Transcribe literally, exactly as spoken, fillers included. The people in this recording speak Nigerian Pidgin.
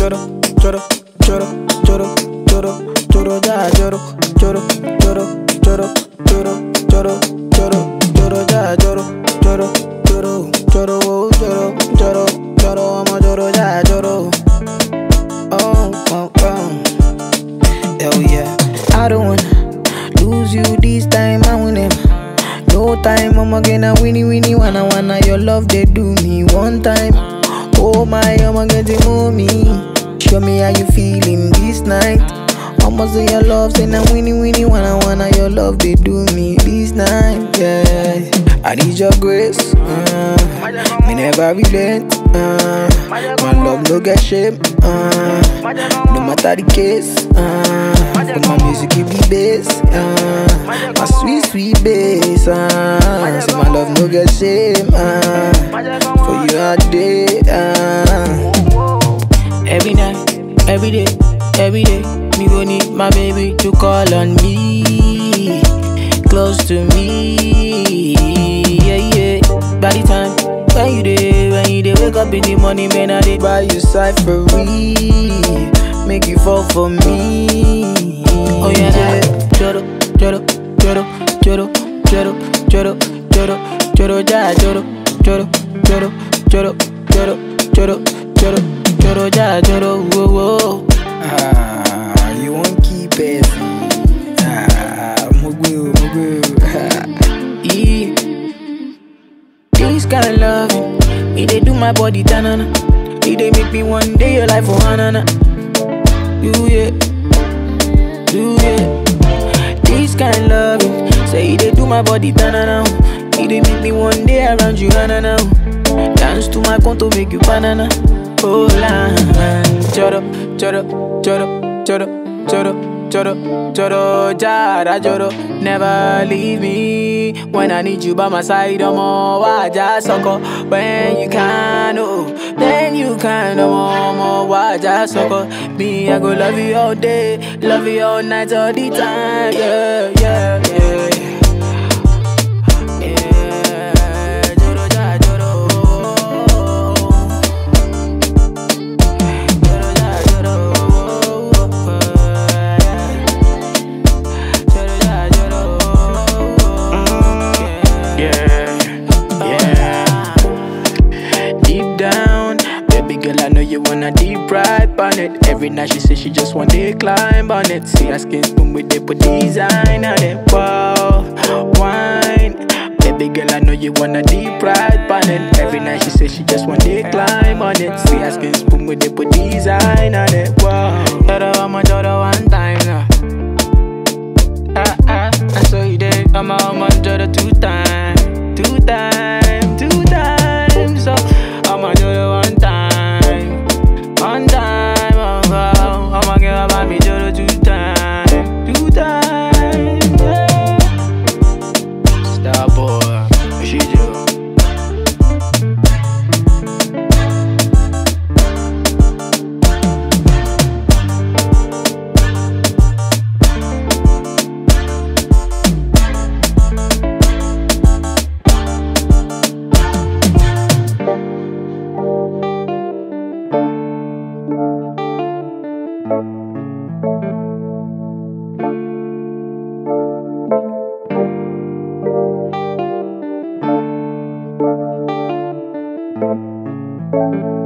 choro, choro, choro, choro, choro, choro, ja, choro, choro, choro, choro, choro, choro, choro, choro, ja, choro, choro, choro, choro, oh, choro, choro, choro, I'm a choro, ja, choro. Oh, oh, oh. Hell yeah. I don't wanna lose you this time, I win him. No time, I'ma get a winnie winnie wanna wanna your love they do me one time. Oh my, I'ma get it mommy. Show me how you feeling this night. I'ma say your love, say na winnie winnie wanna wanna your love they do me this night. Yeah, I need your grace. Uh, me never relent. Uh, my love no get shame. Uh, no matter the case. Uh, but my music give me bass. Uh, my sweet sweet bass. Uh, say my love no get shame. Uh, for you all day. Uh. Every night, every day, every day, me gon' need my baby to call on me, close to me, yeah, yeah. By the time when you dey, when you dey wake up in the morning, man, I dey buy you cyphery, make you fall for me. Oh yeah, yeah. Choro, choro, choro, choro, choro, choro, choro, choro, ja, choro, choro, choro, choro, choro, choro, choro, choro, ja, choro, whoa, whoa. Ah, you won't keep it. Ah, mugu, mugu. Yeah. This kind of loving, it dey do my body tanana. It dey make me one day your life for hanana. Do yeah, do yeah. This kind of loving, say it dey do my body tanana. It dey make me one day around you hanana. Dance to my conto, make you banana. Oh la, choro, choro, choro, choro, choro, choro, choro, jara, choro. Never leave me when I need you by my side. I'm all waja soko. When you can, oh, then you can. I'm all waja soko. Me, I go love you all day, love you all night, all the time. Yeah, yeah, yeah. You wanna deep ride on it. Every night she says she just want to climb on it. See her skin spoon with the put design on it. Wow, wine. Baby girl, I know you wanna deep ride on it. Every night she says she just want to climb on it. See her skin spoon with the put design on it. Wow, Joro, I'm a Joro one time now. Ah ah, I saw you there. I'm a I'm a Joro two times, two times, two times. So I'm a Joro one time. One time, oh, oh, I'ma give about me Joro two times, two times, yeah. Star boy, what she do? Thank you.